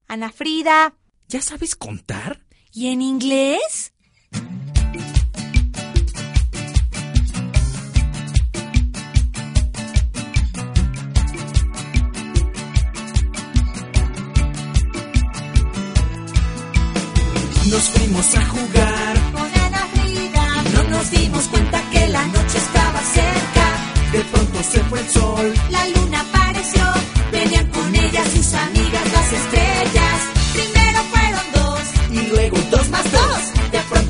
Ana Frida. ¿Ya sabes contar? ¿Y en inglés? Nos fuimos a jugar Con Ana Frida. no nos dimos cuenta que la noche estaba cerca. De pronto se fue el sol. La luna